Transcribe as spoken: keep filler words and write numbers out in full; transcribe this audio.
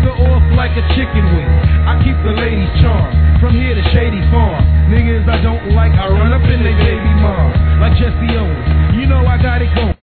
nigga off like a chicken wing. I keep the ladies charmed. From here to Shady Farm. Niggas I don't like, I run up in they baby mom. Like Jesse Owens, you know I got it going.